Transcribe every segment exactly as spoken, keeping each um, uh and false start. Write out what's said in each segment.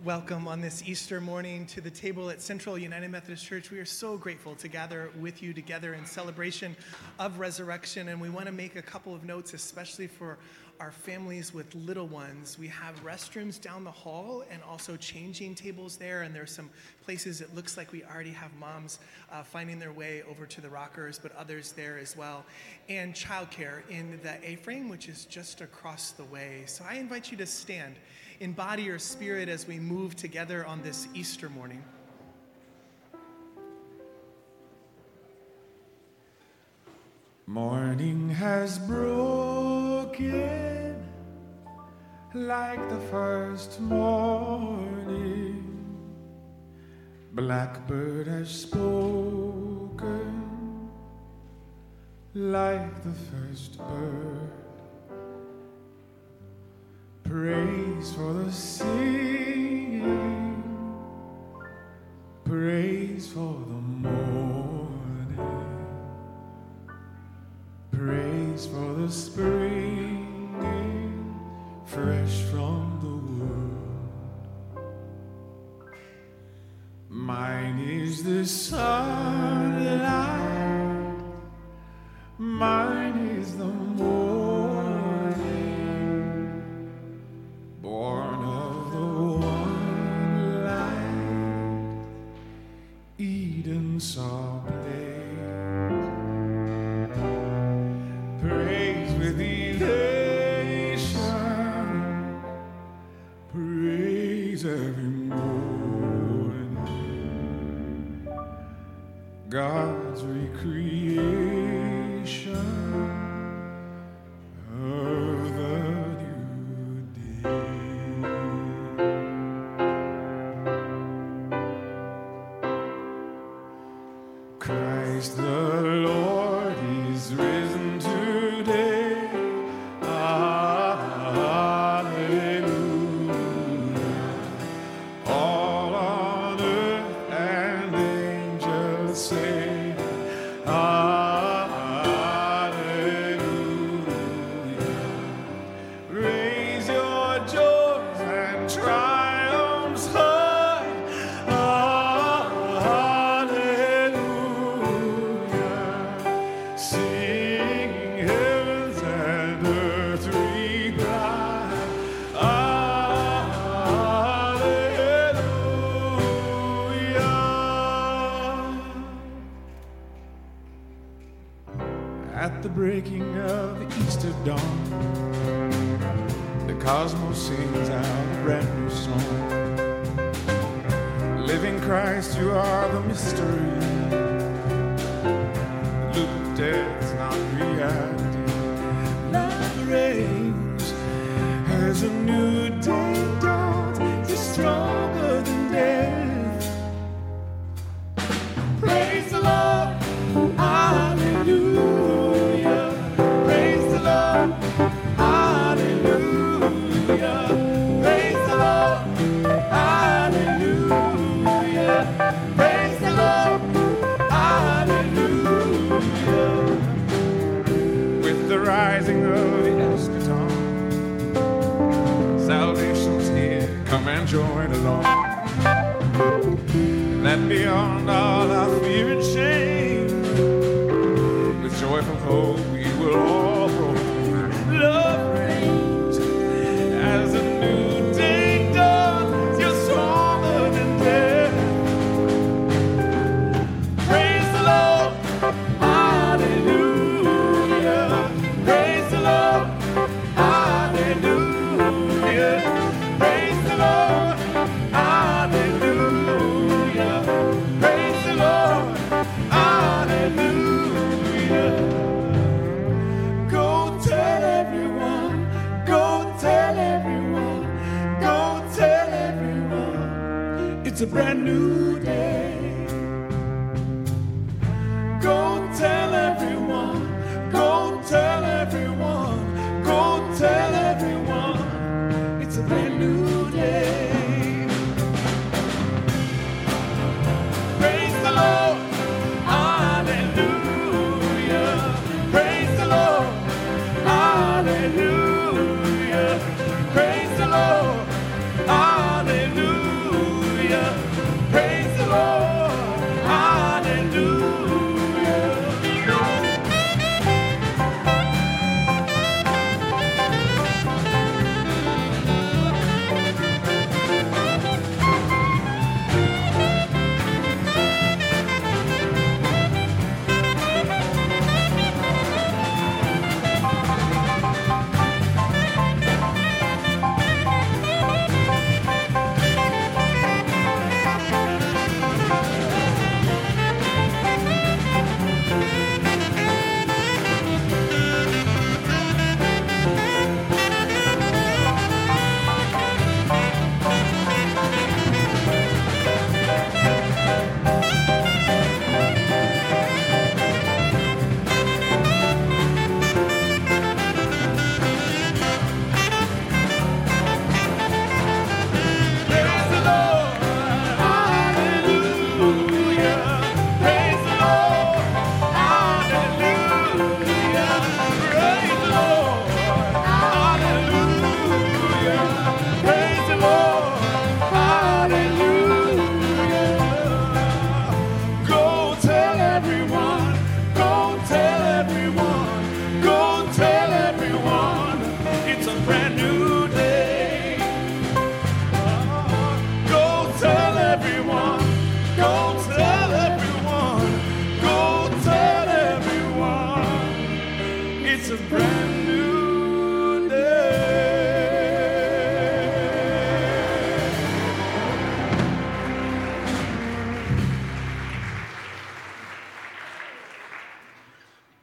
welcome on this Easter morning to the table at Central United Methodist Church. We are so grateful to gather with you together in celebration of resurrection, and we want to make a couple of notes, especially for our families with little ones. We have restrooms down the hall and also changing tables there, and there's some places it looks like we already have moms uh, finding their way over to the rockers, but others there as well. And childcare in the A-frame, which is just across the way. So I invite you to stand in body or spirit as we move together on this Easter morning. Morning has broken like the first morning. Blackbird has spoken like the first bird. Praise for the singing, praise for the morning, praise for the spring, fresh from the womb. Mine is the sunlight, mine is the morning, born of the one light, Eden saw blaze. Praise with elation, praise every morning, God's recreation of the new day. Christ the Lord is risen today. Hallelujah. All on earth and angels say, hallelujah. Raise your joys and triumphs high. Hallelujah. Singing heavens and earth reply. Hallelujah. At the breaking of the Easter dawn, the cosmos sings out a brand new song. Living Christ, you are the mystery. The loop of death's not reality. Love reigns as a new day dawns. You're stronger than death. Praise the Lord. Hallelujah. Praise the Lord. Hallelujah. Praise the Lord. Hallelujah. Praise the Lord. Hallelujah. With the rising of the eschaton, salvation's here. Come and join along. That beyond all our fear and shame, with joyful hope we will all proclaim. Love reigns as a new day dawns. You're stronger than death. Praise the Lord. Hallelujah. Praise the Lord. Hallelujah. Praise the Lord. Hallelujah. Praise the Lord. Hallelujah. Go tell everyone. Go tell everyone. Go tell everyone. It's a brand new day. Go tell everyone. Go tell everyone. Go tell everyone. It's a brand new day. Praise the Lord. Hallelujah. Praise the Lord. Hallelujah. Praise the Lord. Hallelujah.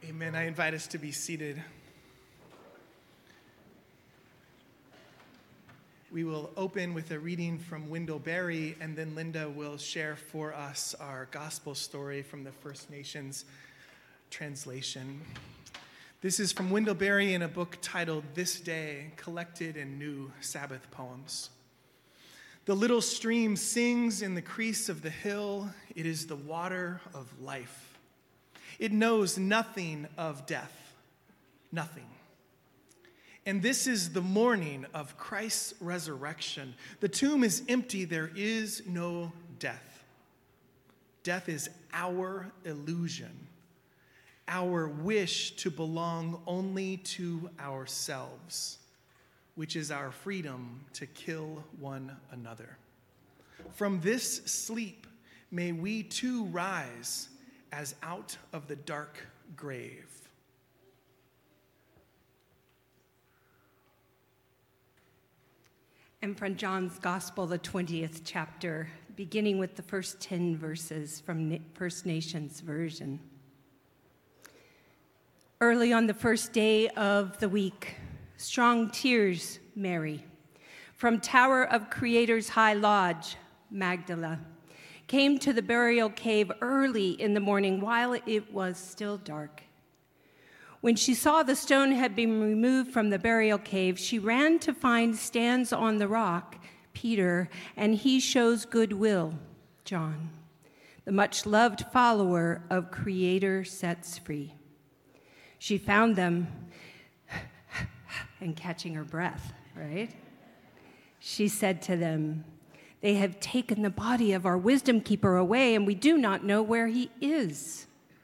Amen. I invite us to be seated. We will open with a reading from Wendell Berry, and then Linda will share for us our gospel story from the First Nations translation. This is from Wendell Berry in a book titled This Day, Collected in New Sabbath Poems. The little stream sings in the crease of the hill. It is the water of life. It knows nothing of death, nothing. And this is the morning of Christ's resurrection. The tomb is empty, there is no death. Death is our illusion, our wish to belong only to ourselves, which is our freedom to kill one another. From this sleep, may we too rise as out of the dark grave. And from John's Gospel, the twentieth chapter, beginning with the first ten verses from First Nations version. Early on the first day of the week, strong tears, Mary, from Tower of Creator's High Lodge, Magdala, came to the burial cave early in the morning while it was still dark. When she saw the stone had been removed from the burial cave, she ran to find stands on the rock, Peter, and he shows goodwill, John, the much-loved follower of Creator sets free. She found them, and catching her breath, right? She said to them, "They have taken the body of our wisdom keeper away, and we do not know where he is."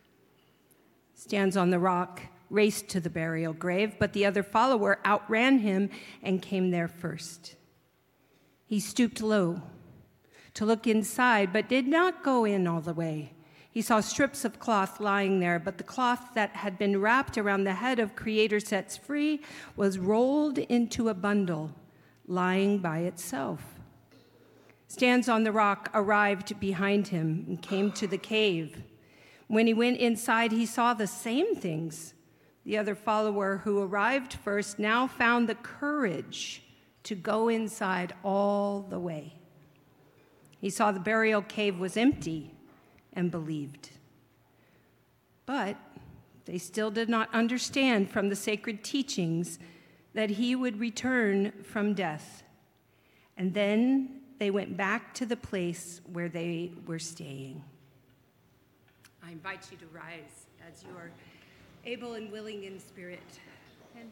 Stands on the rock raced to the burial grave, but the other follower outran him and came there first. He stooped low to look inside, but did not go in all the way. He saw strips of cloth lying there, but the cloth that had been wrapped around the head of Creator Sets Free was rolled into a bundle, lying by itself. Stands on the rock arrived behind him and came to the cave. When he went inside, he saw the same things. The other follower who arrived first now found the courage to go inside all the way. He saw the burial cave was empty and believed. But they still did not understand from the sacred teachings that he would return from death. And then they went back to the place where they were staying. I invite you to rise as you are able and willing in spirit. And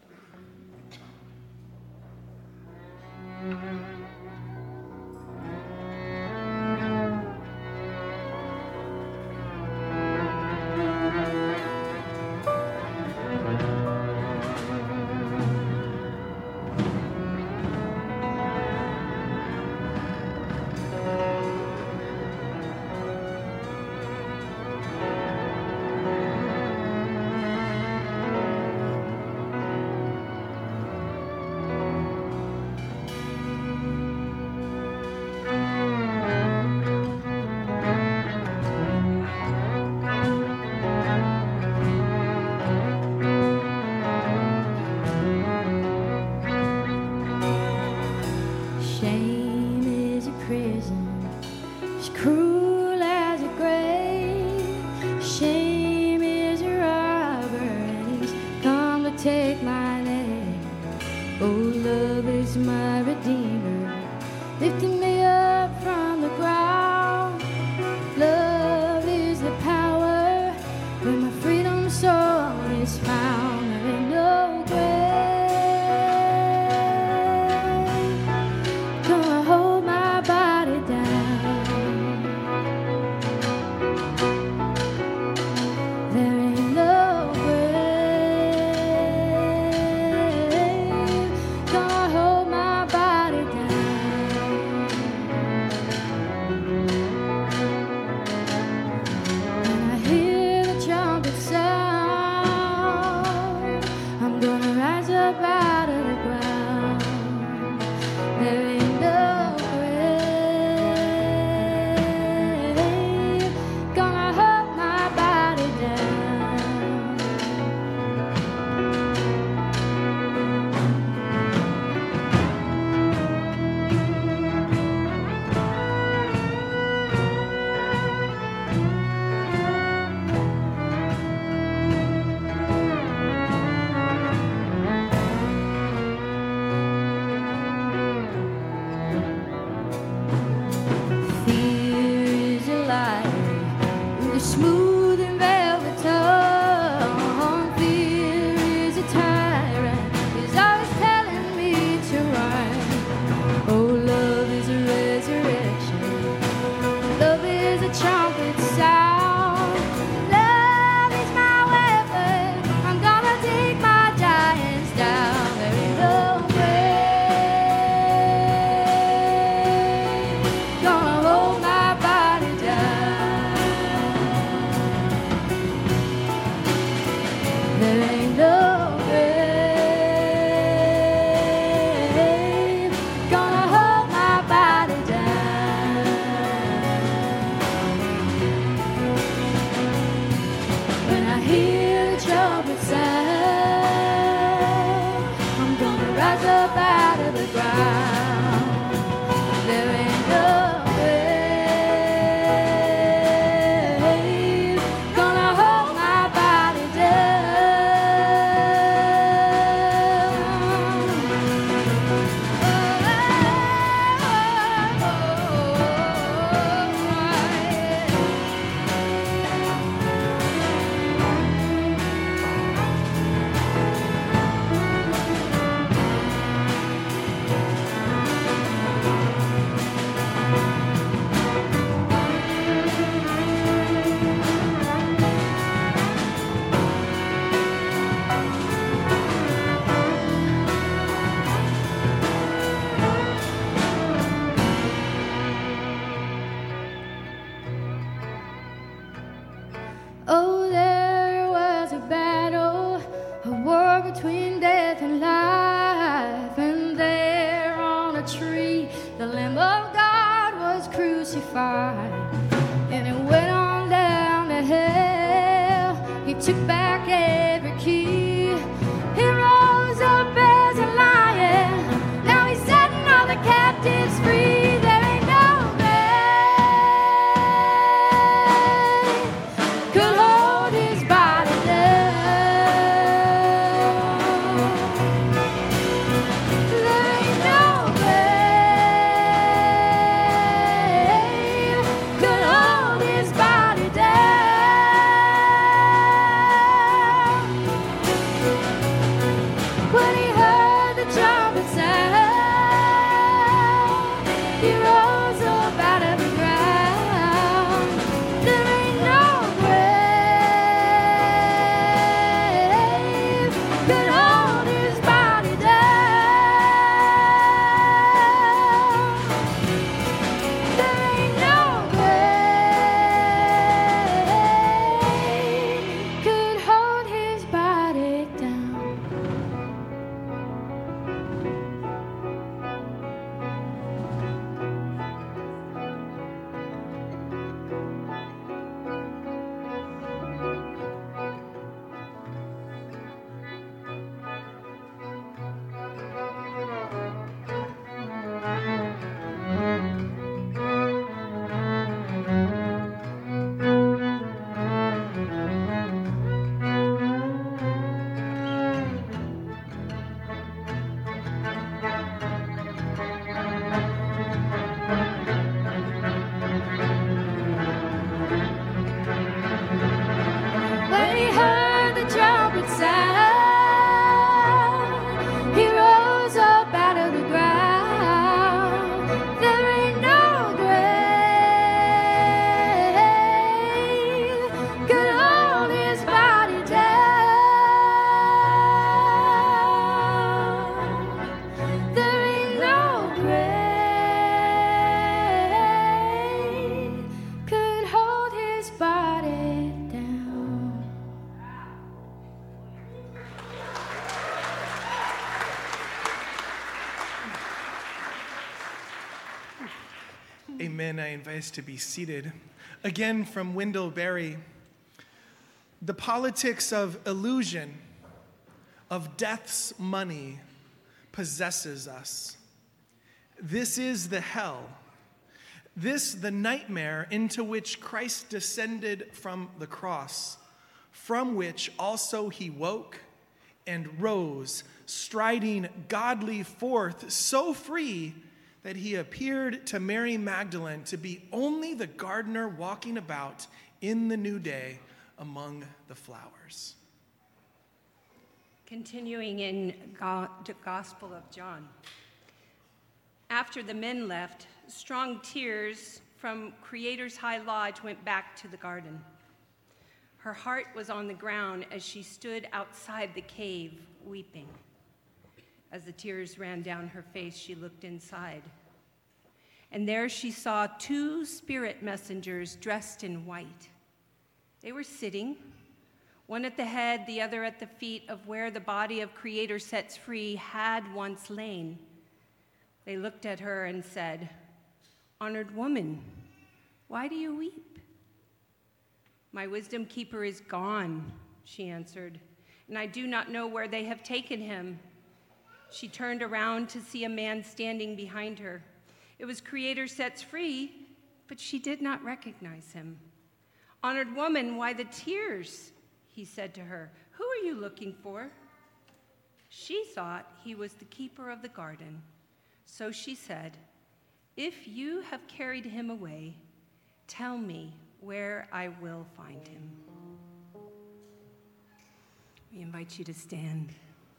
Sound There ain't no grave gonna hold my body down. When I hear the trumpet sound, I'm gonna rise up out of the ground. There ain't no grave gonna hold my body Oh, there was a battle, a war between death and life, and there on a tree the Lamb of God was crucified, and it went on down to hell. He took back every key. He rose up as a lion. Now he's setting all the captives free. There ain't no grave could hold his body down. There ain't no grave could hold his body down. When he heard the trumpet sound, he rose up out of the ground. There ain't no grave could hold his body down. There ain't no grave could hold his body down. When he heard the trumpet sound, he rose up out of the ground. There ain't no grave could hold his body down. There ain't no grave could hold his body down. Amen. I invite us to be seated. Again, from Wendell Berry. The politics of illusion, of death's money, possesses us. This is the hell. This the nightmare into which Christ descended from the cross, from which also he woke and rose, striding godly forth, so free that he appeared to Mary Magdalene to be only the gardener walking about in the new day among the flowers. Continuing in Go- the Gospel of John. After the men left, strong tears from Creator's High Lodge went back to the garden. Her heart was on the ground as she stood outside the cave, weeping. As the tears ran down her face, she looked inside. And there she saw two spirit messengers dressed in white. They were sitting, one at the head, the other at the feet of where the body of Creator sets free had once lain. They looked at her and said, "Honored woman, why do you weep?" "My wisdom keeper is gone," she answered, "and I do not know where they have taken him." She turned around to see a man standing behind her. It was Creator sets free, but she did not recognize him. "Honored woman, why the tears?" he said to her. "Who are you looking for?" She thought he was the keeper of the garden. So she said, "If you have carried him away, tell me where I will find him." We invite you to stand.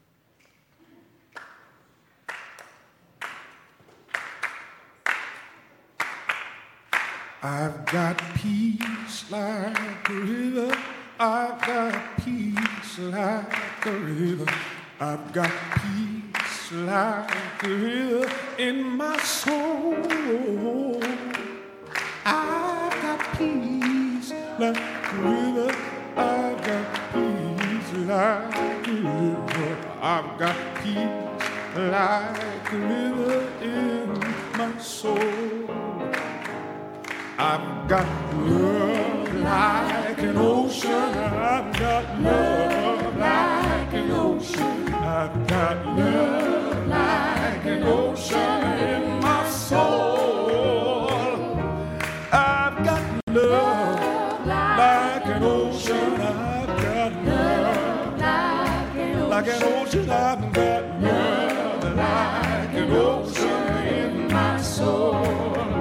I've got peace like a river. I've got peace like a river. I've got peace like a river in my soul. I've got peace like a river. I've got peace like a river. I've got peace like a river in my soul. I've got love like an ocean. I've got love like an ocean. I've got love like an ocean in my soul. I've got love like an ocean. I've got love like an ocean. I've got love like an ocean in my soul.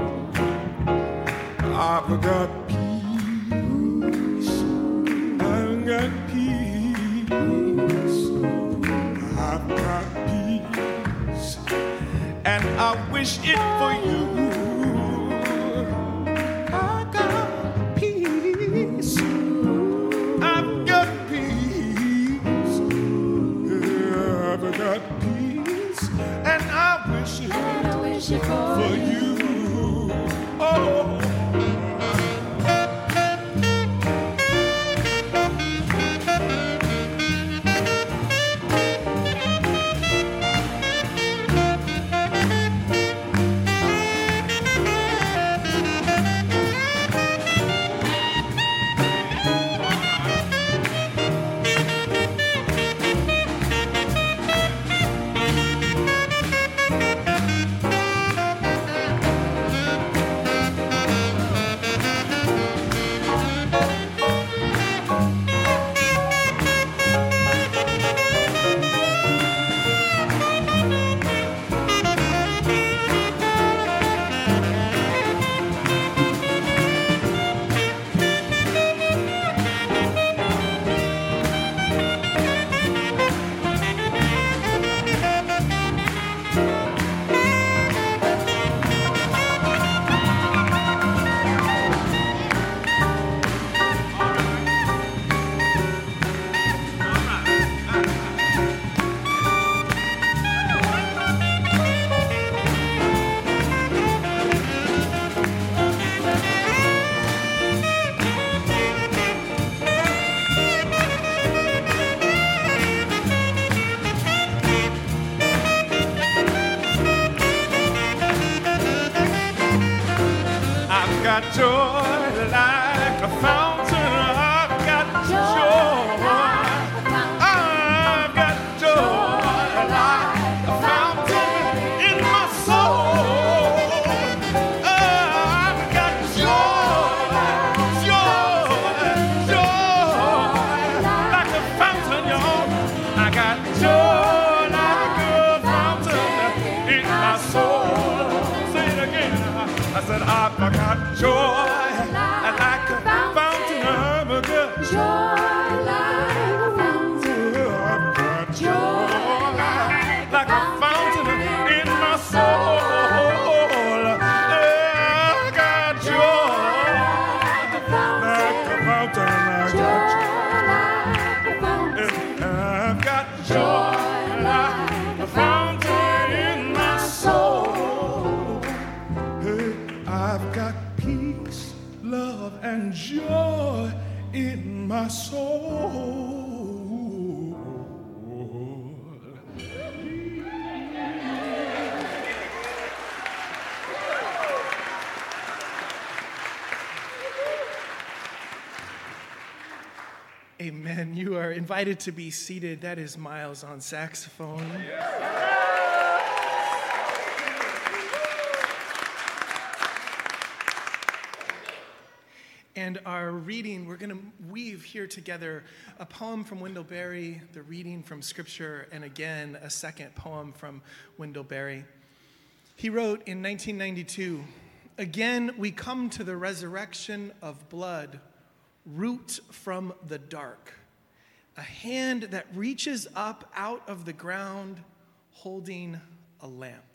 I've got peace, I've got peace, I've got peace, and I wish it for you. I've got peace, I've got peace, yeah, I've got peace, and I wish it, and I wish it for, for you. Oh. Got joy like a fountain. I've got joy. I've got joy like a fountain in my soul. I've got joy, joy, joy like a fountain, y'all. I got joy like a fountain in my soul. Say it again. I said I've got joy, I like a fountain of a good Joy like a fountain. I've got Joy like like a fountain in my soul. I got joy like a fountain. I've got joy like a fountain in my soul. Hey, I've got peace, love, and joy in my soul. are invited to be seated. That is Miles on saxophone. And our reading, we're going to weave here together a poem from Wendell Berry, the reading from Scripture, and again, a second poem from Wendell Berry. He wrote in nineteen ninety-two, "Again, we come to the resurrection of blood, root from the dark, a hand that reaches up out of the ground, holding a lamp."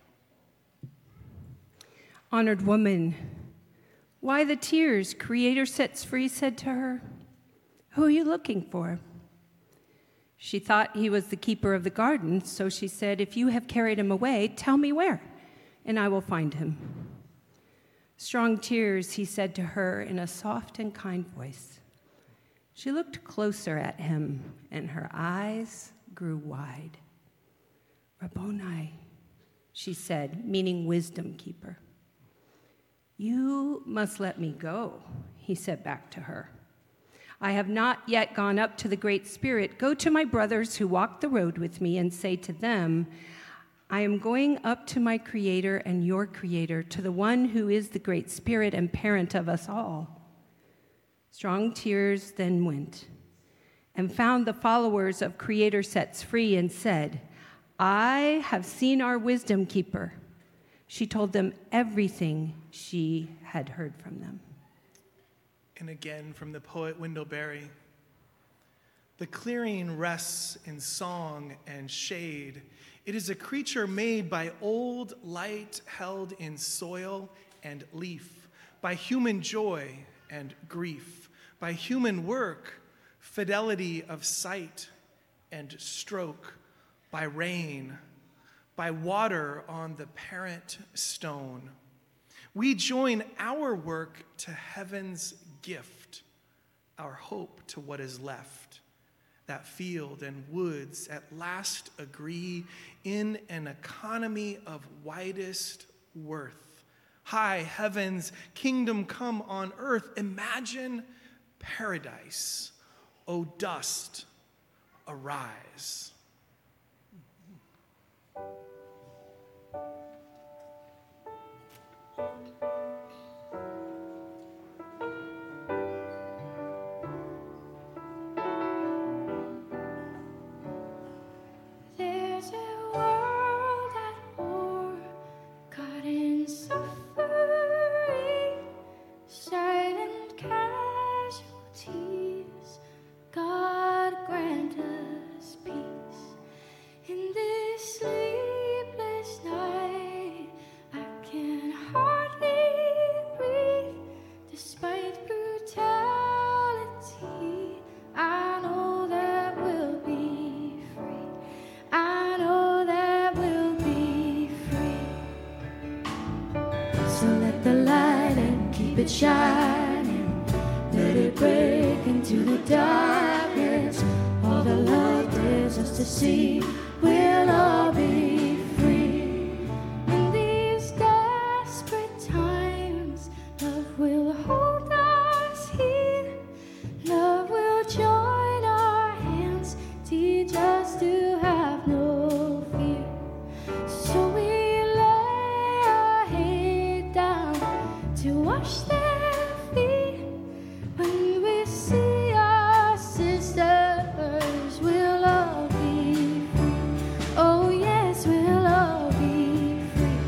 Honored woman, why the tears? Creator sets free said to her. Who are you looking for? She thought he was the keeper of the garden, so she said, if you have carried him away, tell me where, and I will find him. Strong tears, he said to her in a soft and kind voice. She looked closer at him, and her eyes grew wide. Rabboni, she said, meaning wisdom keeper. You must let me go, he said back to her. I have not yet gone up to the Great Spirit. Go to my brothers who walk the road with me and say to them, I am going up to my Creator and your Creator, to the one who is the Great Spirit and parent of us all. Strong tears then went and found the followers of Creator sets free and said, I have seen our wisdom keeper. She told them everything she had heard from them. And again from the poet Wendell Berry, the clearing rests in song and shade. It is a creature made by old light held in soil and leaf, by human joy and grief, by human work, fidelity of sight and stroke, by rain, by water on the parent stone. We join our work to heaven's gift, our hope to what is left. That field and woods at last agree in an economy of widest worth. High heavens, kingdom come on earth. Imagine paradise. O dust, arise. There's a world at war, caught in suffering, silent casualties. God grant us peace in this sleepless night. I can hardly breathe despite brutality. I know that we'll be free. I know that we'll be free. So let the light and keep it shining. Let it break into the darkness. All the love there's us to see. We'll all be free. In these desperate times, love will hold us here. Love will join our hands, teach us to have no fear. So we lay our head down to wash their feet. When we see our sisters, we'll all be free. Oh yes, we'll all be free.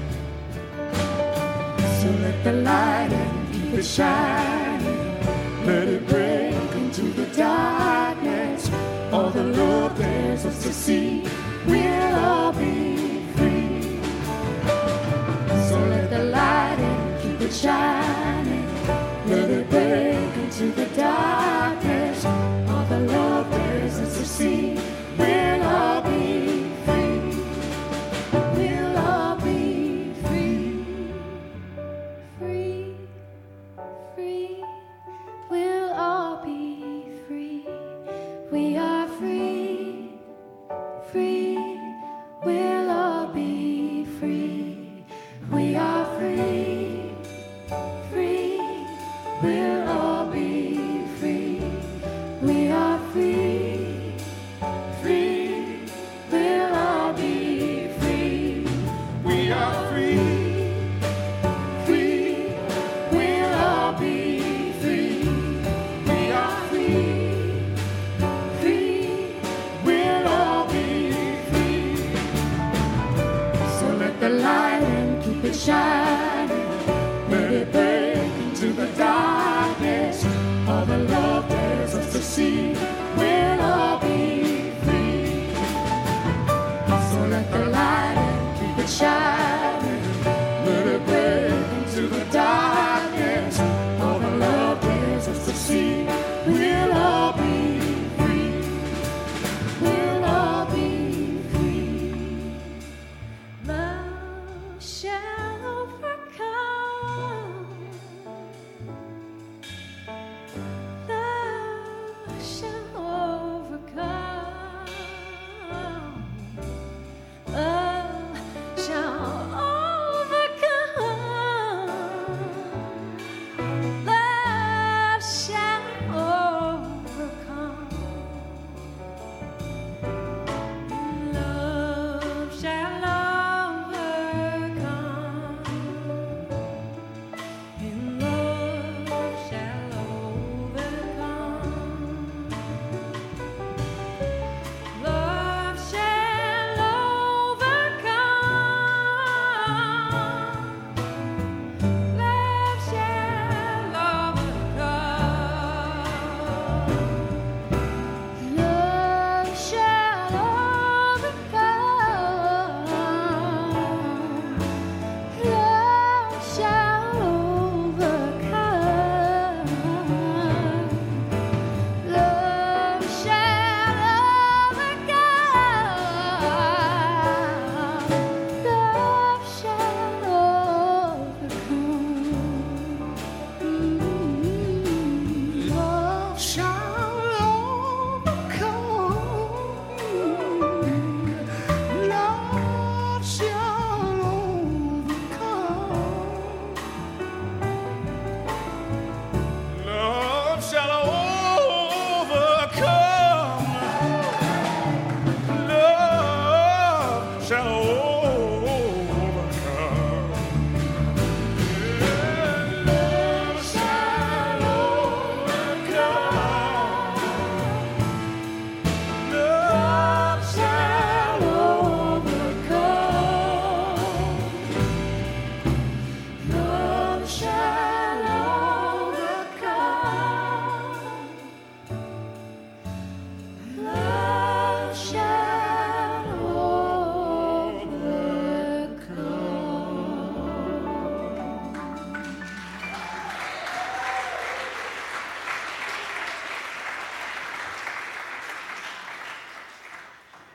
So let the light and keep it shining. Let it break into the darkness. All the love there's us to see. We'll all be free. So let the light and keep it shining. Let it break into the darkness. All the love there's us to see. We'll all be free. We'll all be free. Free, free. We'll all be free. We are free, free.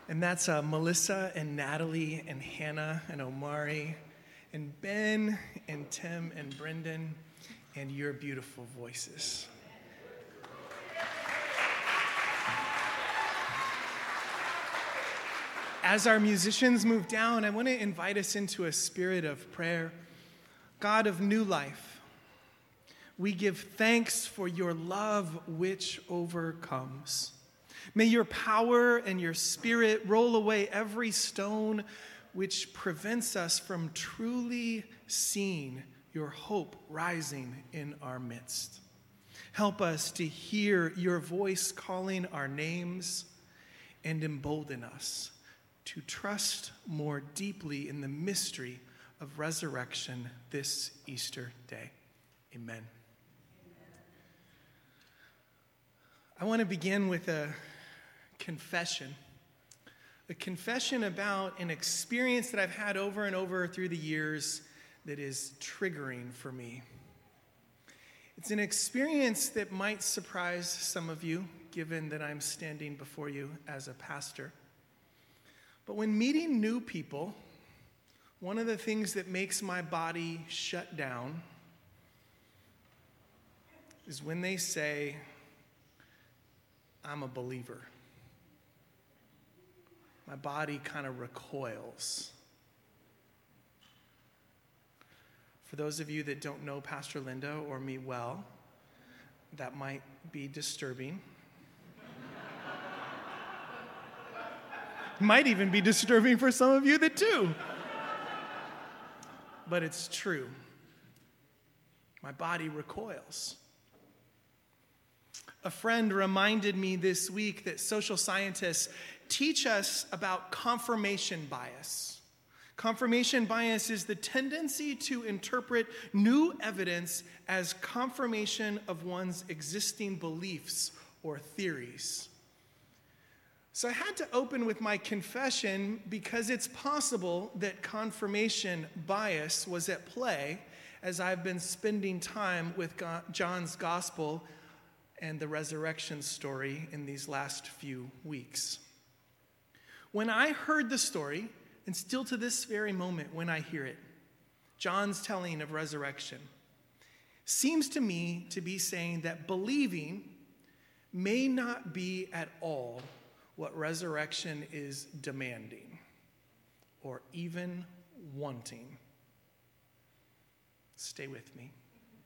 And that's uh, Melissa and Natalie and Hannah and Omari and Ben and Tim and Brendan and your beautiful voices. As our musicians move down, I want to invite us into a spirit of prayer. God of new life, we give thanks for your love which overcomes. May your power and your spirit roll away every stone which prevents us from truly seeing your hope rising in our midst. Help us to hear your voice calling our names and embolden us to trust more deeply in the mystery of resurrection this Easter day. Amen. I want to begin with a confession. A confession about an experience that I've had over and over through the years that is triggering for me. It's an experience that might surprise some of you, given that I'm standing before you as a pastor. But when meeting new people, one of the things that makes my body shut down is when they say, I'm a believer. My body kind of recoils. For those of you that don't know Pastor Linda or me well, that might be disturbing. Might even be disturbing for some of you that do. But it's true. My body recoils. A friend reminded me this week that social scientists teach us about confirmation bias. Confirmation bias is the tendency to interpret new evidence as confirmation of one's existing beliefs or theories. So I had to open with my confession because it's possible that confirmation bias was at play as I've been spending time with John's gospel and the resurrection story in these last few weeks. When I heard the story, and still to this very moment when I hear it, John's telling of resurrection seems to me to be saying that believing may not be at all what resurrection is demanding or even wanting. Stay with me.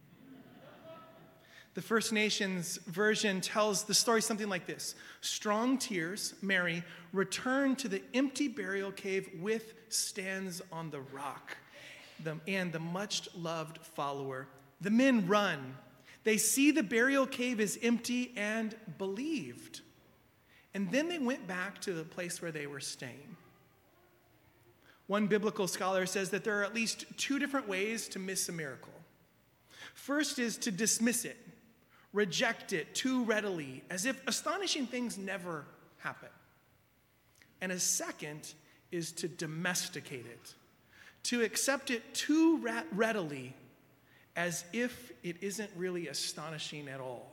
The First Nations version tells the story something like this. Strong tears, Mary, return to the empty burial cave with stands on the rock the, and the much-loved follower. The men run. They see the burial cave is empty and believed. And then they went back to the place where they were staying. One biblical scholar says that there are at least two different ways to miss a miracle. First is to dismiss it, reject it too readily, as if astonishing things never happen. And a second is to domesticate it, to accept it too readily, as if it isn't really astonishing at all.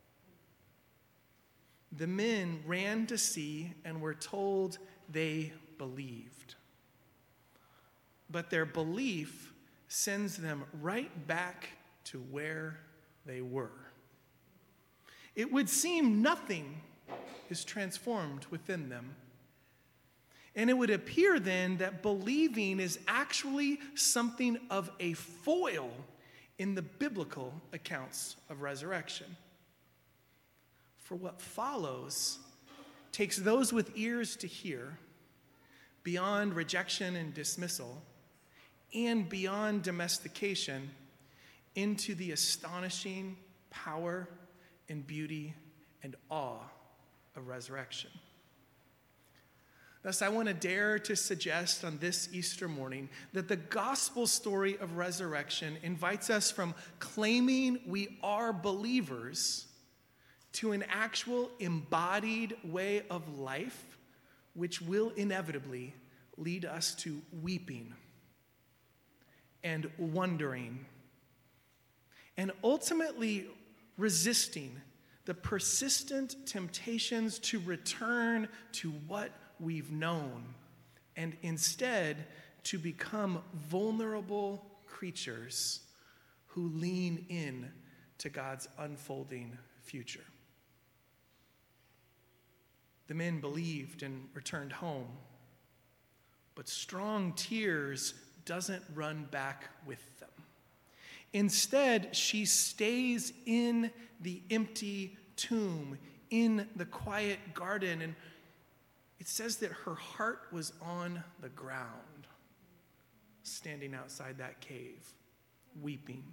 The men ran to see and were told they believed. But their belief sends them right back to where they were. It would seem nothing is transformed within them. And it would appear then that believing is actually something of a foil in the biblical accounts of resurrection. For what follows takes those with ears to hear, beyond rejection and dismissal, and beyond domestication, into the astonishing power and beauty and awe of resurrection. Thus, I want to dare to suggest on this Easter morning that the gospel story of resurrection invites us from claiming we are believers to an actual embodied way of life, which will inevitably lead us to weeping and wondering and ultimately resisting the persistent temptations to return to what we've known and instead to become vulnerable creatures who lean in to God's unfolding future. The men believed and returned home, but strong tears doesn't run back with them. Instead, she stays in the empty tomb, in the quiet garden, and it says that her heart was on the ground, standing outside that cave, weeping.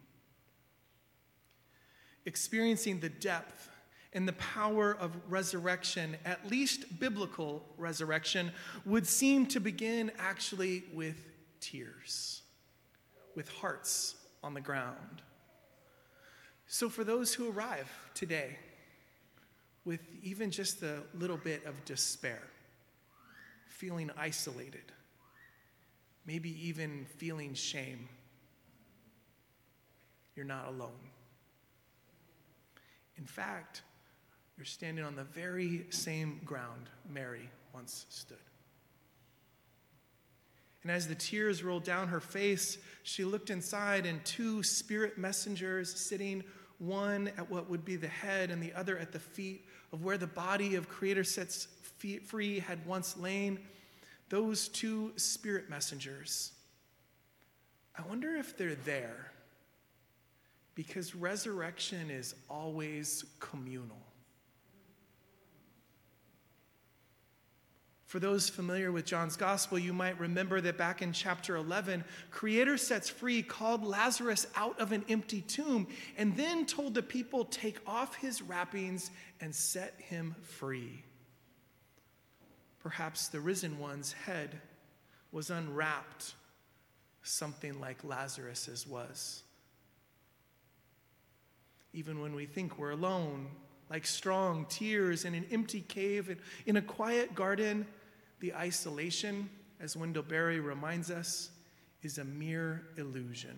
Experiencing the depth and the power of resurrection, at least biblical resurrection, would seem to begin actually with tears, with hearts on the ground. So for those who arrive today with even just a little bit of despair, feeling isolated, maybe even feeling shame, you're not alone. In fact, you're standing on the very same ground Mary once stood. And as the tears rolled down her face, she looked inside, and two spirit messengers sitting, one at what would be the head and the other at the feet of where the body of Creator Sets Free had once lain, those two spirit messengers, I wonder if they're there because resurrection is always communal. For those familiar with John's Gospel, you might remember that back in chapter eleven, Creator Sets Free called Lazarus out of an empty tomb and then told the people, take off his wrappings and set him free. Perhaps the risen one's head was unwrapped, something like Lazarus's was. Even when we think we're alone, like strong tears in an empty cave, in a quiet garden, the isolation, as Wendell Berry reminds us, is a mere illusion.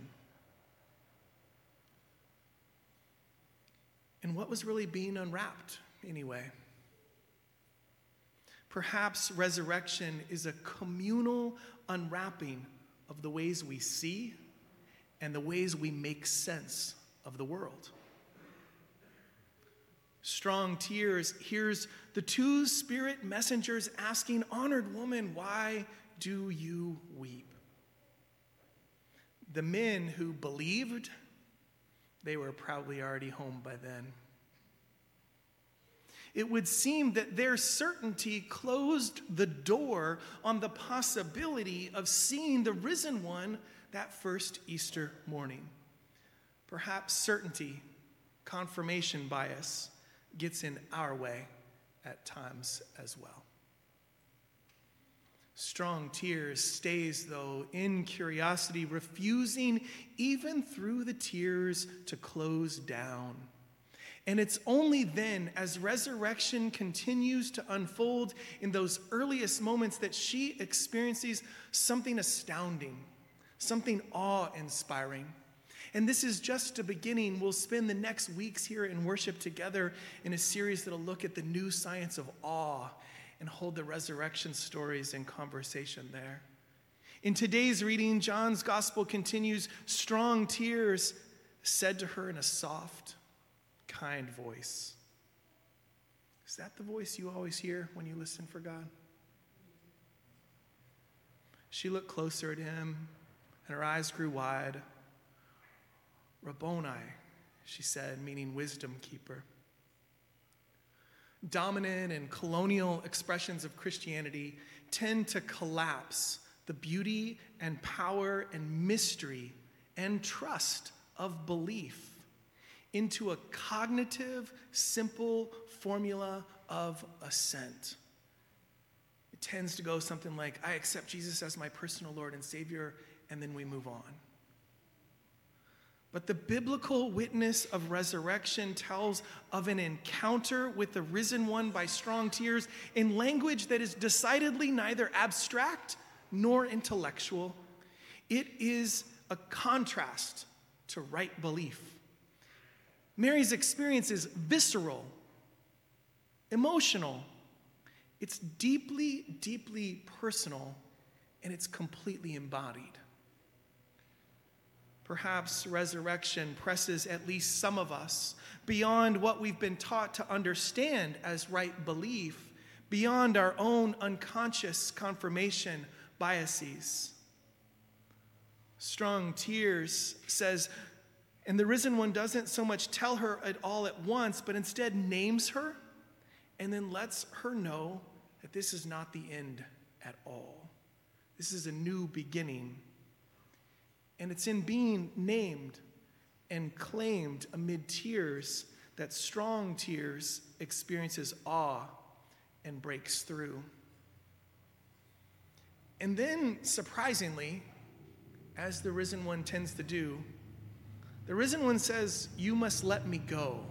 And what was really being unwrapped anyway? Perhaps resurrection is a communal unwrapping of the ways we see and the ways we make sense of the world. Strong tears hears the two spirit messengers asking, honored woman, why do you weep? The men who believed, they were probably already home by then. It would seem that their certainty closed the door on the possibility of seeing the risen one that first Easter morning. Perhaps certainty, confirmation bias, gets in our way at times as well. Strong tears stays, though, in curiosity, refusing even through the tears to close down. And it's only then, as resurrection continues to unfold in those earliest moments, that she experiences something astounding, something awe-inspiring. And this is just a beginning. We'll spend the next weeks here in worship together in a series that'll look at the new science of awe and hold the resurrection stories in conversation there. In today's reading, John's gospel continues, strong tears said to her in a soft, kind voice. Is that the voice you always hear when you listen for God? She looked closer at him, and her eyes grew wide. Rabboni, she said, meaning wisdom keeper. Dominant and colonial expressions of Christianity tend to collapse the beauty and power and mystery and trust of belief into a cognitive, simple formula of assent. It tends to go something like, I accept Jesus as my personal Lord and Savior, and then we move on. But the biblical witness of resurrection tells of an encounter with the risen one by strong tears in language that is decidedly neither abstract nor intellectual. It is a contrast to right belief. Mary's experience is visceral, emotional. It's deeply, deeply personal, and it's completely embodied. Perhaps resurrection presses at least some of us beyond what we've been taught to understand as right belief, beyond our own unconscious confirmation biases. Strong Tears says, and the risen one doesn't so much tell her it all at once, but instead names her and then lets her know that this is not the end at all. This is a new beginning. And it's in being named and claimed amid tears that Strong Tears experiences awe and breaks through. And then, surprisingly, as the risen one tends to do, the risen one says, "You must let me go."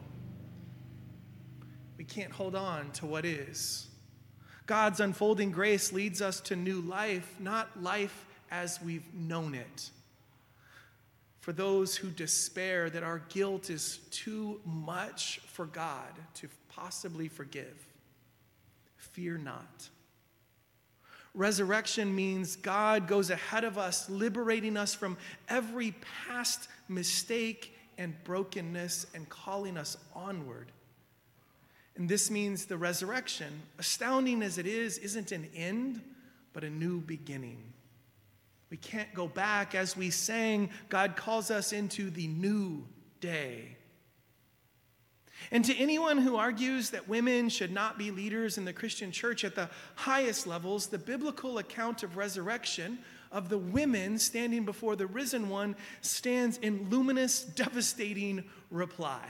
We can't hold on to what is. God's unfolding grace leads us to new life, not life as we've known it. For those who despair that our guilt is too much for God to possibly forgive, fear not. Resurrection means God goes ahead of us, liberating us from every past mistake and brokenness and calling us onward. And this means the resurrection, astounding as it is, isn't an end, but a new beginning. We can't go back. As we sang, God calls us into the new day. And to anyone who argues that women should not be leaders in the Christian church at the highest levels, the biblical account of resurrection, of the women standing before the risen one, stands in luminous, devastating reply.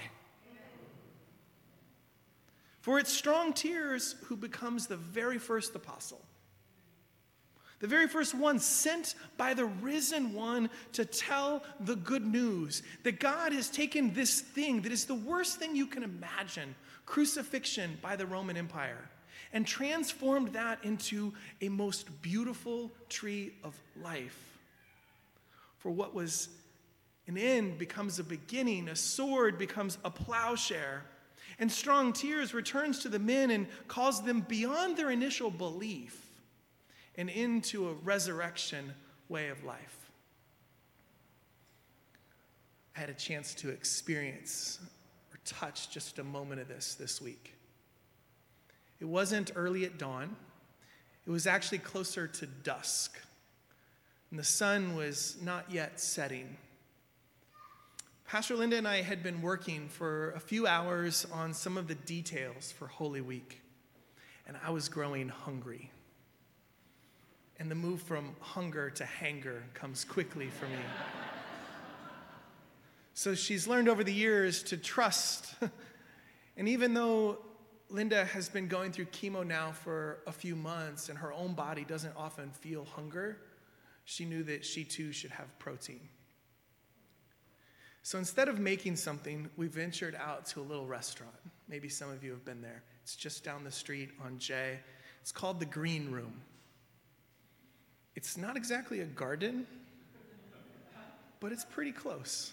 For it's Strong Tears who becomes the very first apostle. The very first one sent by the risen one to tell the good news that God has taken this thing that is the worst thing you can imagine, crucifixion by the Roman Empire, and transformed that into a most beautiful tree of life. For what was an end becomes a beginning, a sword becomes a plowshare, and Strong Tears returns to the men and calls them beyond their initial belief and into a resurrection way of life. I had a chance to experience or touch just a moment of this this week. It wasn't early at dawn. It was actually closer to dusk, and the sun was not yet setting. Pastor Linda and I had been working for a few hours on some of the details for Holy Week, and I was growing hungry. And the move from hunger to hanger comes quickly for me. So she's learned over the years to trust. And even though Linda has been going through chemo now for a few months and her own body doesn't often feel hunger, she knew that she too should have protein. So instead of making something, we ventured out to a little restaurant. Maybe some of you have been there. It's just down the street on Jay. It's called the Green Room. It's not exactly a garden, but it's pretty close.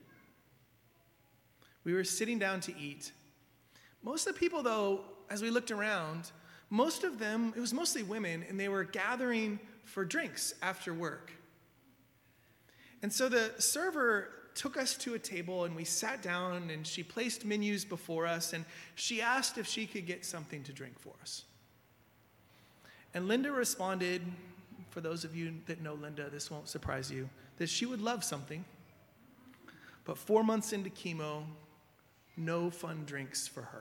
We were sitting down to eat. Most of the people, though, as we looked around, most of them, it was mostly women, and they were gathering for drinks after work. And so the server took us to a table, and we sat down, and she placed menus before us, and she asked if she could get something to drink for us. And Linda responded, for those of you that know Linda, this won't surprise you, that she would love something. But four months into chemo, no fun drinks for her.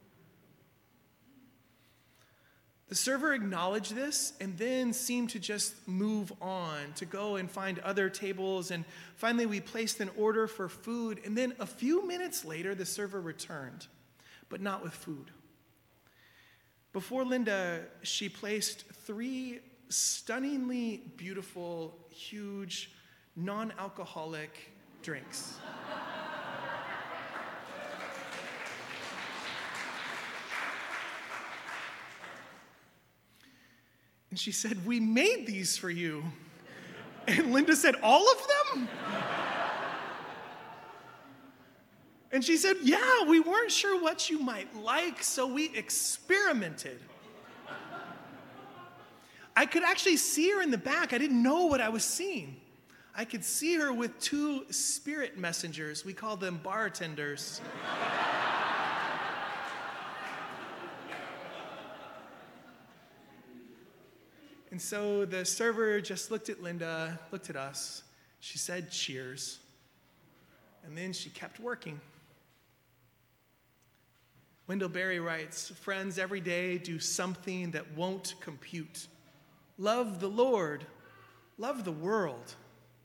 The server acknowledged this and then seemed to just move on, to go and find other tables. And finally, we placed an order for food. And then a few minutes later, the server returned, but not with food. Before Linda, she placed three stunningly beautiful, huge, non-alcoholic drinks. And she said, "We made these for you." And Linda said, "All of them?" And she said, yeah, we weren't sure what you might like, so we experimented. I could actually see her in the back. I didn't know what I was seeing. I could see her with two spirit messengers. We call them bartenders. And so the server just looked at Linda, looked at us. She said, cheers. And then she kept working. Wendell Berry writes, friends, every day do something that won't compute. Love the Lord. Love the world.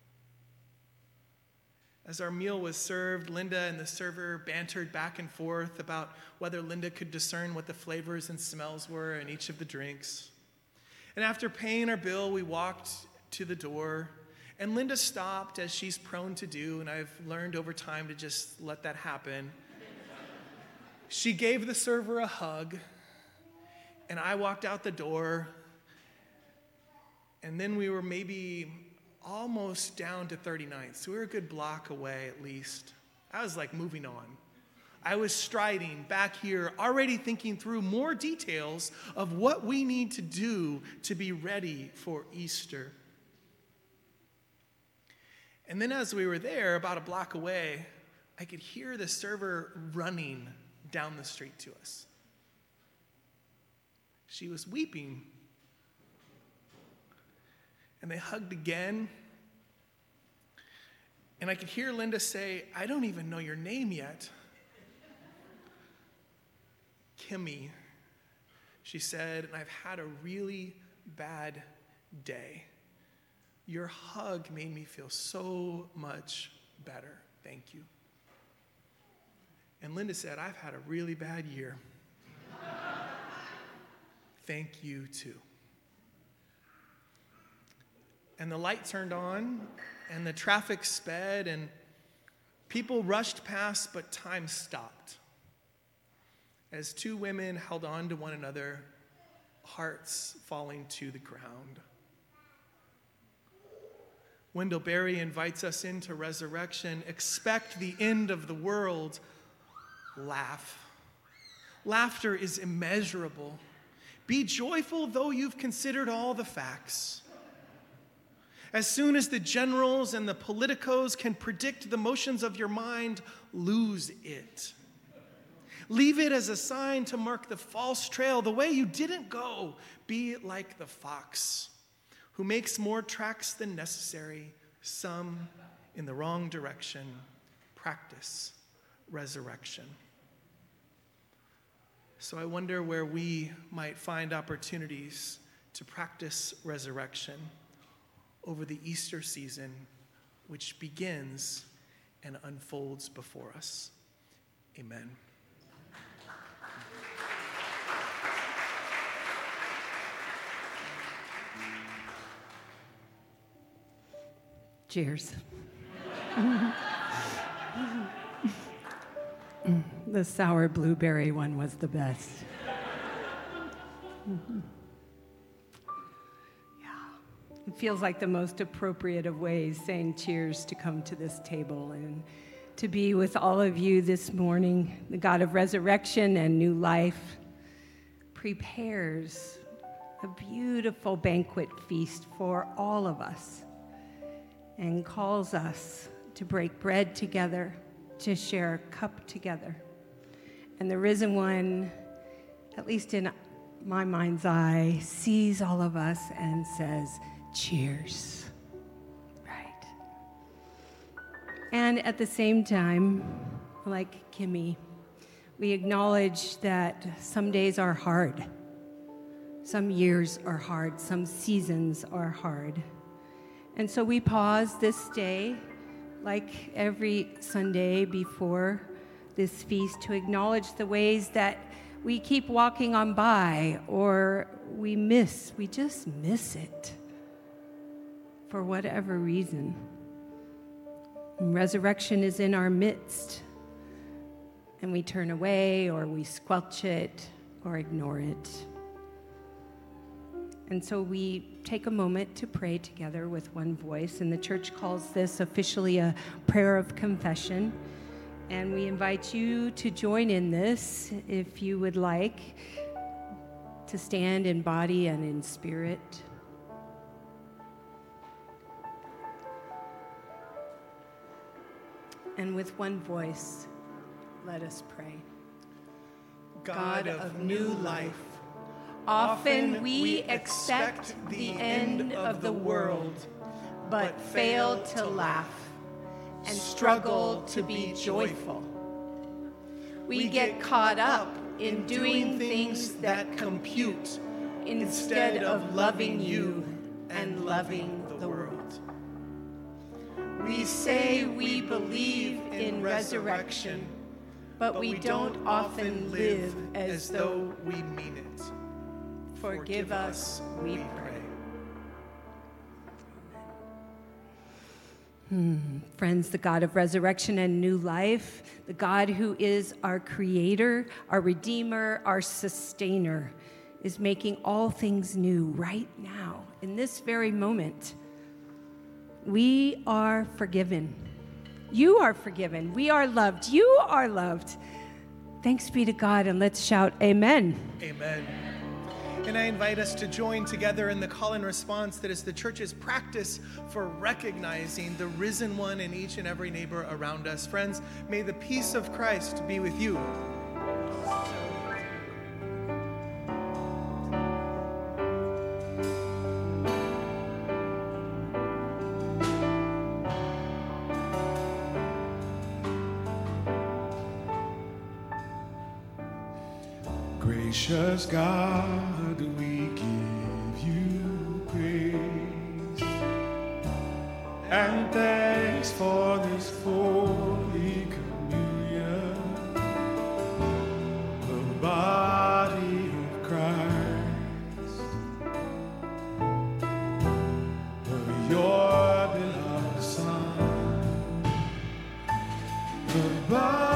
As our meal was served, Linda and the server bantered back and forth about whether Linda could discern what the flavors and smells were in each of the drinks. And after paying our bill, we walked to the door, and Linda stopped, as she's prone to do, and I've learned over time to just let that happen. She gave the server a hug, and I walked out the door, and then we were maybe almost down to thirty-ninth, so we were a good block away at least. I was like moving on. I was striding back here, already thinking through more details of what we need to do to be ready for Easter. And then as we were there, about a block away, I could hear the server running down the street to us. She was weeping. And they hugged again. And I could hear Linda say, I don't even know your name yet. Kimmy, she said, and I've had a really bad day. Your hug made me feel so much better. Thank you. And Linda said, I've had a really bad year. Thank you too. And the light turned on, and the traffic sped, and people rushed past, but time stopped. As two women held on to one another, hearts falling to the ground. Wendell Berry invites us into resurrection. Expect the end of the world. Laugh. Laughter is immeasurable. Be joyful, though you've considered all the facts. As soon as the generals and the politicos can predict the motions of your mind, lose it. Leave it as a sign to mark the false trail, the way you didn't go. Be like the fox, who makes more tracks than necessary, some in the wrong direction. Practice resurrection. So I wonder where we might find opportunities to practice resurrection over the Easter season, which begins and unfolds before us. Amen. Cheers. The sour blueberry one was the best. Yeah. It feels like the most appropriate of ways saying cheers to come to this table and to be with all of you this morning. The God of resurrection and new life prepares a beautiful banquet feast for all of us and calls us to break bread together, to share a cup together. And the risen one, at least in my mind's eye, sees all of us and says, cheers. Right. And at the same time, like Kimmy, we acknowledge that some days are hard. Some years are hard. Some seasons are hard. And so we pause this day, like every Sunday before this feast, to acknowledge the ways that we keep walking on by, or we miss, we just miss it for whatever reason. And resurrection is in our midst, and we turn away, or we squelch it, or ignore it. And so we take a moment to pray together with one voice, and the church calls this officially a prayer of confession. And we invite you to join in this if you would like to stand in body and in spirit. And with one voice, let us pray. God of new life, often we expect the end of the world, but fail to laugh and struggle to be joyful. We get caught up in doing things that compute instead of loving you and loving the world. We say we believe in resurrection, but we don't often live as though we mean it. Forgive us, we pray. Hmm. Friends, the God of resurrection and new life, the God who is our creator, our redeemer, our sustainer, is making all things new right now, in this very moment. We are forgiven. You are forgiven. We are loved. You are loved. Thanks be to God, and let's shout amen. Amen. And I invite us to join together in the call and response that is the church's practice for recognizing the risen one in each and every neighbor around us. Friends, may the peace of Christ be with you. Gracious God, we give you praise and thanks for this holy communion, the body of Christ, of your beloved Son, the body.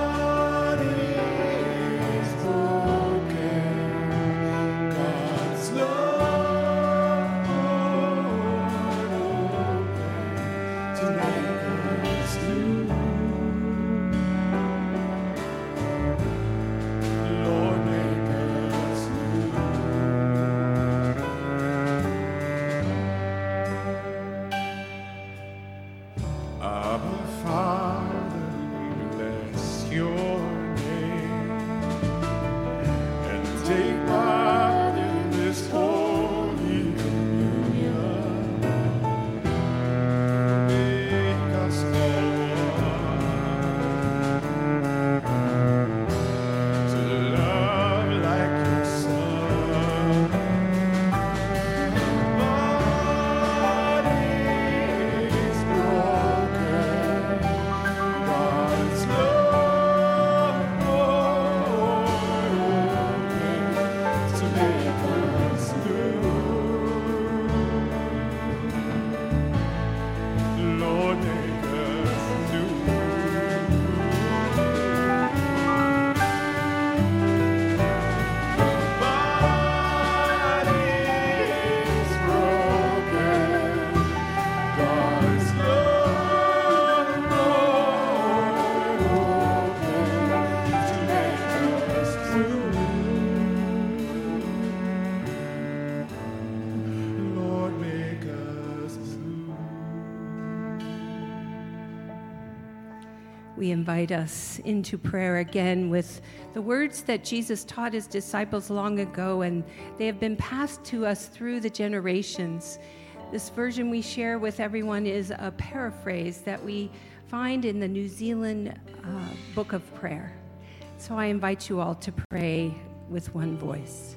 We invite us into prayer again with the words that Jesus taught his disciples long ago, and they have been passed to us through the generations. This version we share with everyone is a paraphrase that we find in the New Zealand uh, Book of Prayer. So I invite you all to pray with one voice.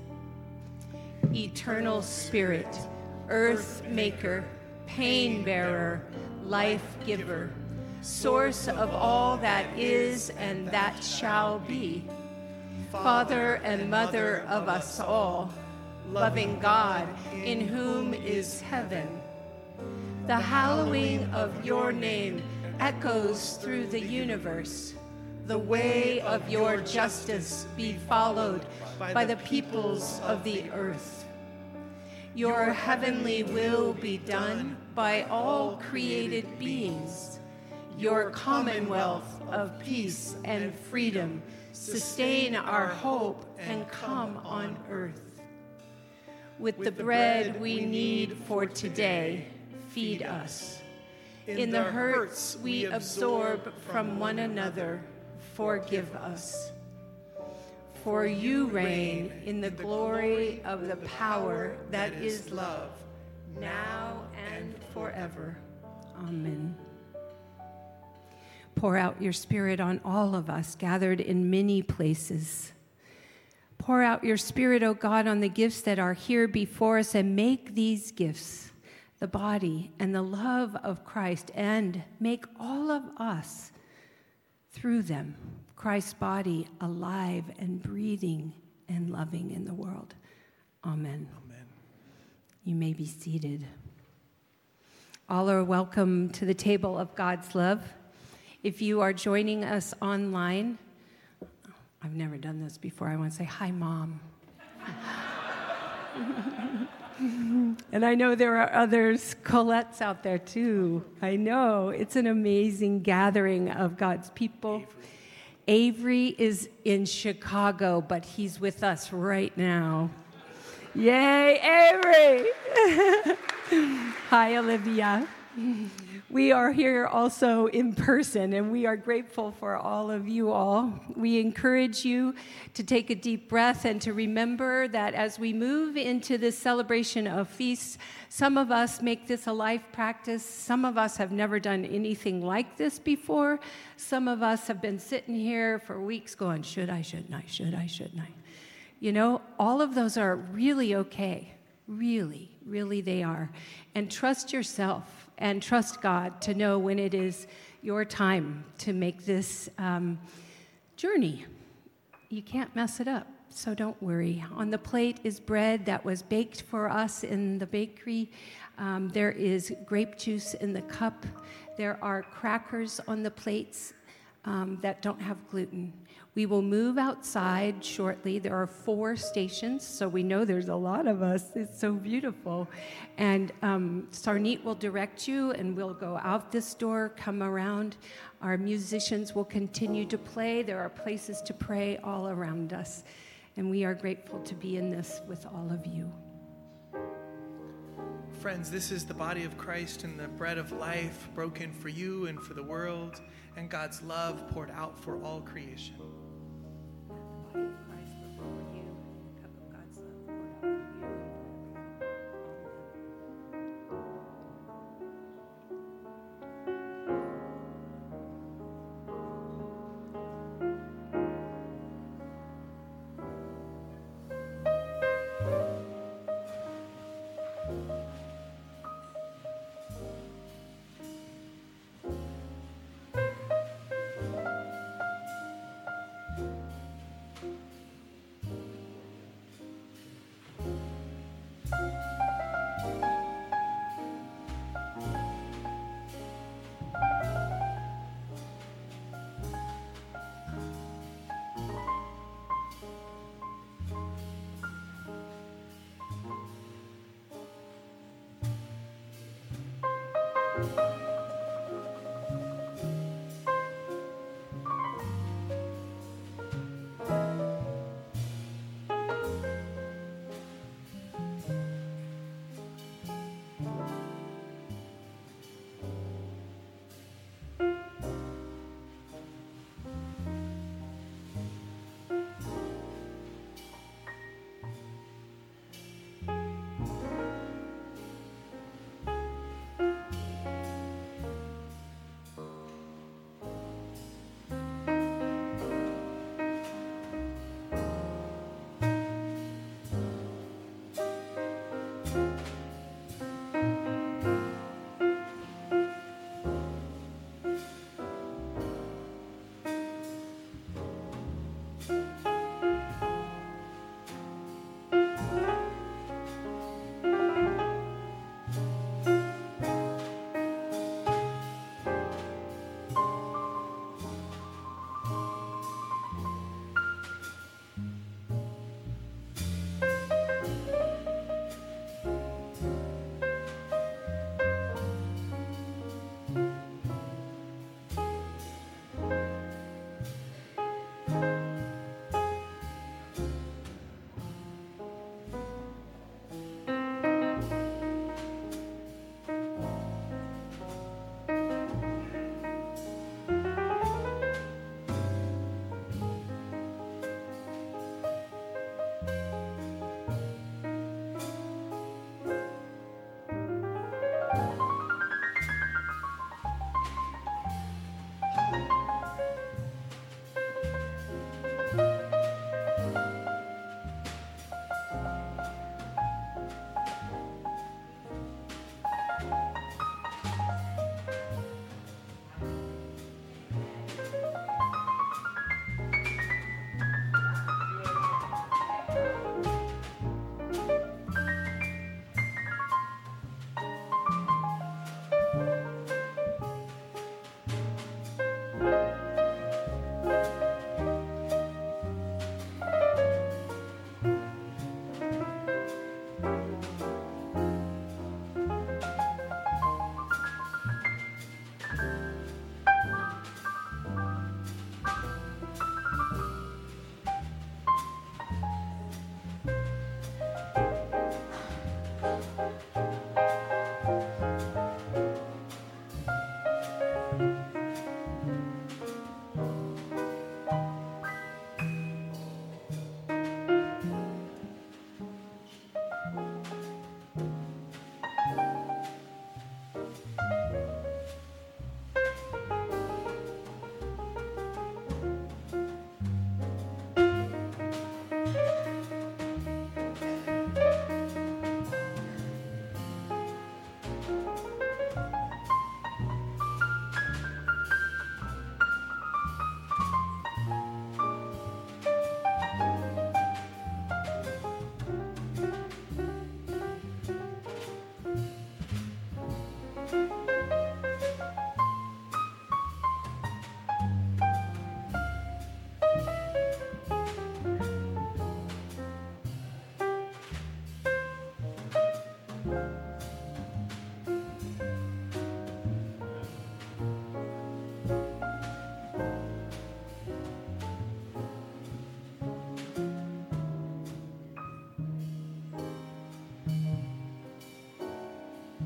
Eternal Spirit, Earth Maker, Pain Bearer, Life Giver, Source of all that is and that shall be, Father and Mother of us all, loving God, in whom is heaven. The hallowing of your name echoes through the universe. The way of your justice be followed by the peoples of the earth. Your heavenly will be done by all created beings. your commonwealth of peace and freedom sustain our hope and come on earth. With the bread we need for today, feed us. In the hurts we absorb from one another, forgive us. For you reign in the glory of the power that is love, now and forever. Amen. Pour out your Spirit on all of us gathered in many places. Pour out your Spirit, O God, on the gifts that are here before us, and make these gifts the body and the love of Christ, and make all of us, through them, Christ's body alive and breathing and loving in the world. Amen. Amen. You may be seated. All are welcome to the table of God's love. If you are joining us online, I've never done this before. I want to say, hi, Mom. And I know there are others, Colette's out there too. I know. It's an amazing gathering of God's people. Avery. Avery is in Chicago, but he's with us right now. Yay, Avery! Hi, Olivia. We are here also in person, and we are grateful for all of you all. We encourage you to take a deep breath and to remember that as we move into this celebration of feasts, some of us make this a life practice. Some of us have never done anything like this before. Some of us have been sitting here for weeks going, should I, shouldn't I, should I, shouldn't I? You know, all of those are really okay. Really, really they are. And trust yourself. And trust God to know when it is your time to make this um, journey. You can't mess it up, so don't worry. On the plate is bread that was baked for us in the bakery. Um, there is grape juice in the cup. There are crackers on the plates um, that don't have gluten. We will move outside shortly. There are four stations, so we know there's a lot of us. It's so beautiful. And um, Sarneet will direct you, and we'll go out this door, come around. Our musicians will continue to play. There are places to pray all around us. And we are grateful to be in this with all of you. Friends, this is the body of Christ and the bread of life broken for you and for the world, and God's love poured out for all creation.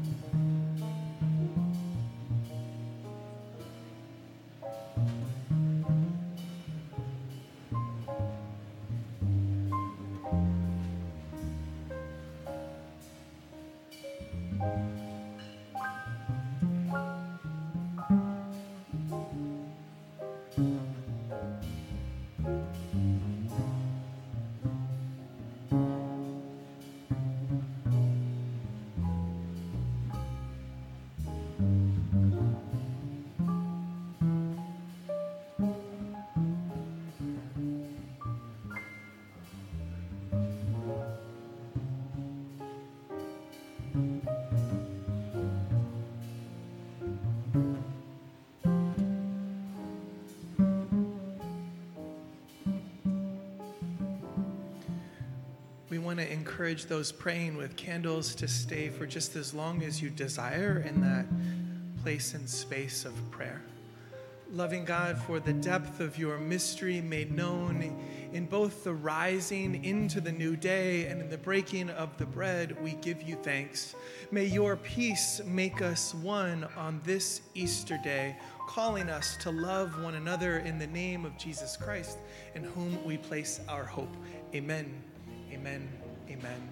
We want to encourage those praying with candles to stay for just as long as you desire in that place and space of prayer. Loving God, for the depth of your mystery made known in both the rising into the new day and in the breaking of the bread, we give you thanks. May your peace make us one on this Easter day, calling us to love one another in the name of Jesus Christ, in whom we place our hope. Amen. Amen. Amen.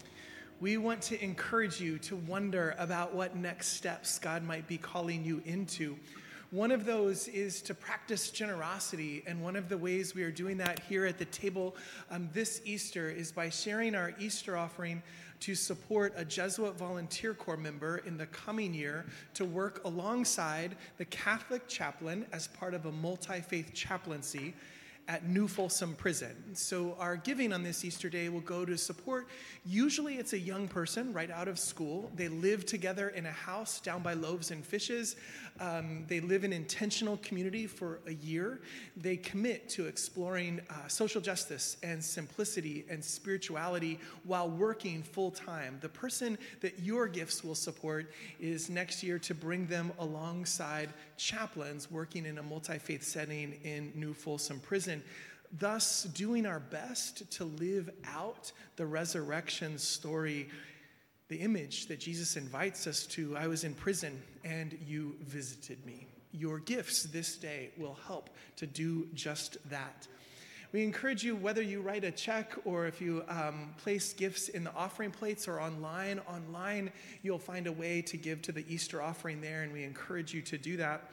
We want to encourage you to wonder about what next steps God might be calling you into. One of those is to practice generosity, and one of the ways we are doing that here at the table um, this Easter is by sharing our Easter offering to support a Jesuit volunteer corps member in the coming year to work alongside the Catholic chaplain as part of a multi-faith chaplaincy at New Folsom Prison. So our giving on this Easter day will go to support, usually it's a young person right out of school. They live together in a house down by Loaves and Fishes. Um, they live in intentional community for a year. They commit to exploring uh, social justice and simplicity and spirituality while working full-time. The person that your gifts will support is next year to bring them alongside chaplains working in a multi-faith setting in New Folsom Prison, thus doing our best to live out the resurrection story, the image that Jesus invites us to. I was in prison and you visited me. Your gifts this day will help to do just that. We encourage you, whether you write a check or if you um, place gifts in the offering plates or online, online you'll find a way to give to the Easter offering there, and we encourage you to do that.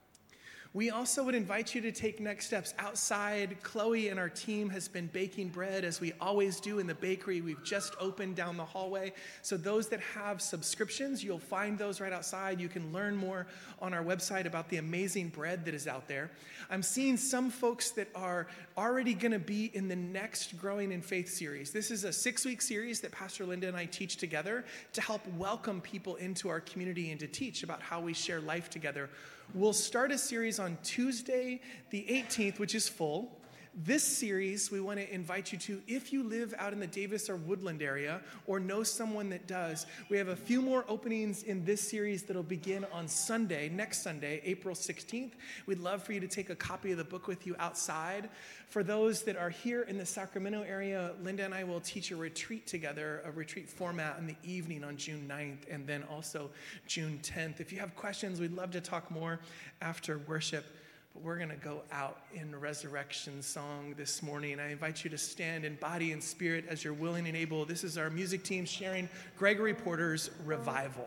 We also would invite you to take next steps outside. Chloe and our team has been baking bread as we always do in the bakery. We've just opened down the hallway. So those that have subscriptions, you'll find those right outside. You can learn more on our website about the amazing bread that is out there. I'm seeing some folks that are already going to be in the next Growing in Faith series. This is a six-week series that Pastor Linda and I teach together to help welcome people into our community and to teach about how we share life together. We'll start a series on Tuesday, the eighteenth, which is full. This series, we want to invite you to, if you live out in the Davis or Woodland area or know someone that does, we have a few more openings in this series that'll begin on Sunday, next Sunday, April sixteenth. We'd love for you to take a copy of the book with you outside. For those that are here in the Sacramento area, Linda and I will teach a retreat together, a retreat format in the evening on June ninth and then also June tenth. If you have questions, we'd love to talk more after worship. But we're going to go out in resurrection song this morning. I invite you to stand in body and spirit as you're willing and able. This is our music team sharing Gregory Porter's Revival.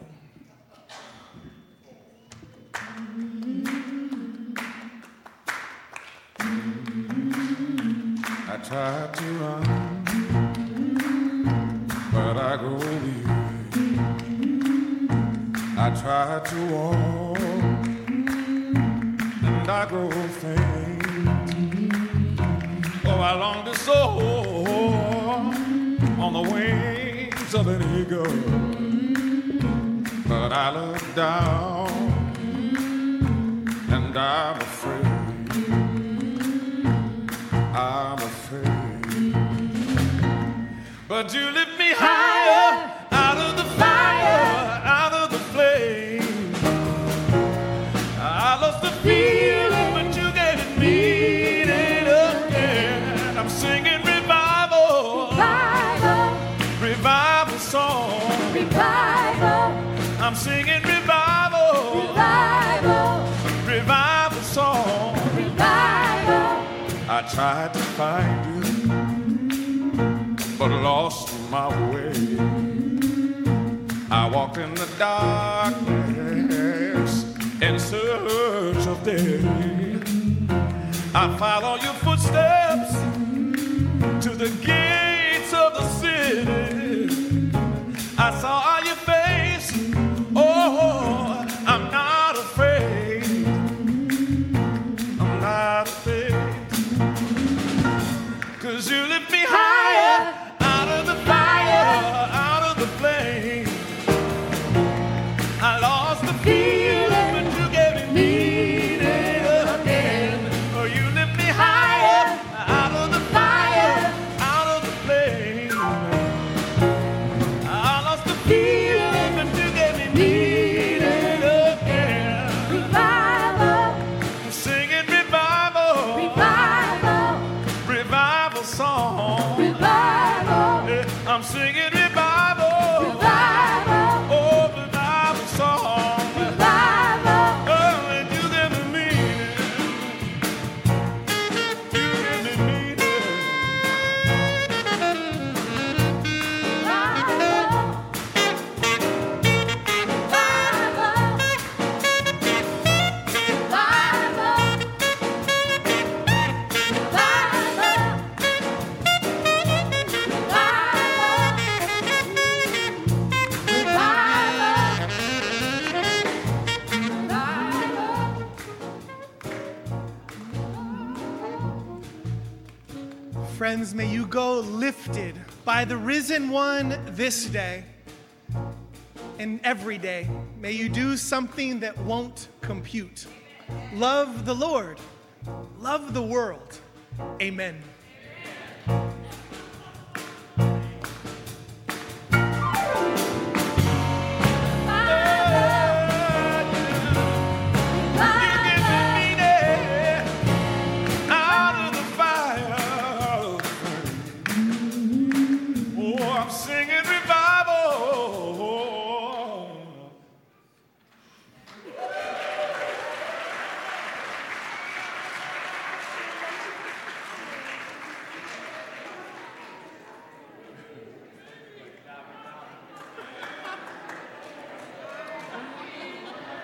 I tried to run, but I grew weary. I tried to walk, and I grow faint. Oh, I long to soar on the wings of an eagle, but I look down and I'm afraid. I'm afraid. But you lift me higher out of the fire, out of the flame. I lost the feeling, but you gave me it again. I'm singing revival, Revival, revival song. revival, I'm singing revival, revival, revival song. revival. I tried to find you, but lost my way. I walked in the darkness in search of day. I follow your footsteps to the gates of the city. I saw your face, oh, I'm not afraid. I'm not afraid. 'Cause you lift me higher out of the fire, out of the flame. I lost the feeling, but you gave me meaning again. Oh, you lift me higher out of the fire, out of the flame. I lost the feeling, but you gave me meaning again. Revival, I'm singing revival, revival, revival song. revival, Yeah, I'm singing revival, revival, oh, revival song. revival, Oh, and you give me meaning. You give me meaning. Friends, may you go lifted by the risen one this day and every day. May you do something that won't compute. Love the Lord. Love the world. Amen.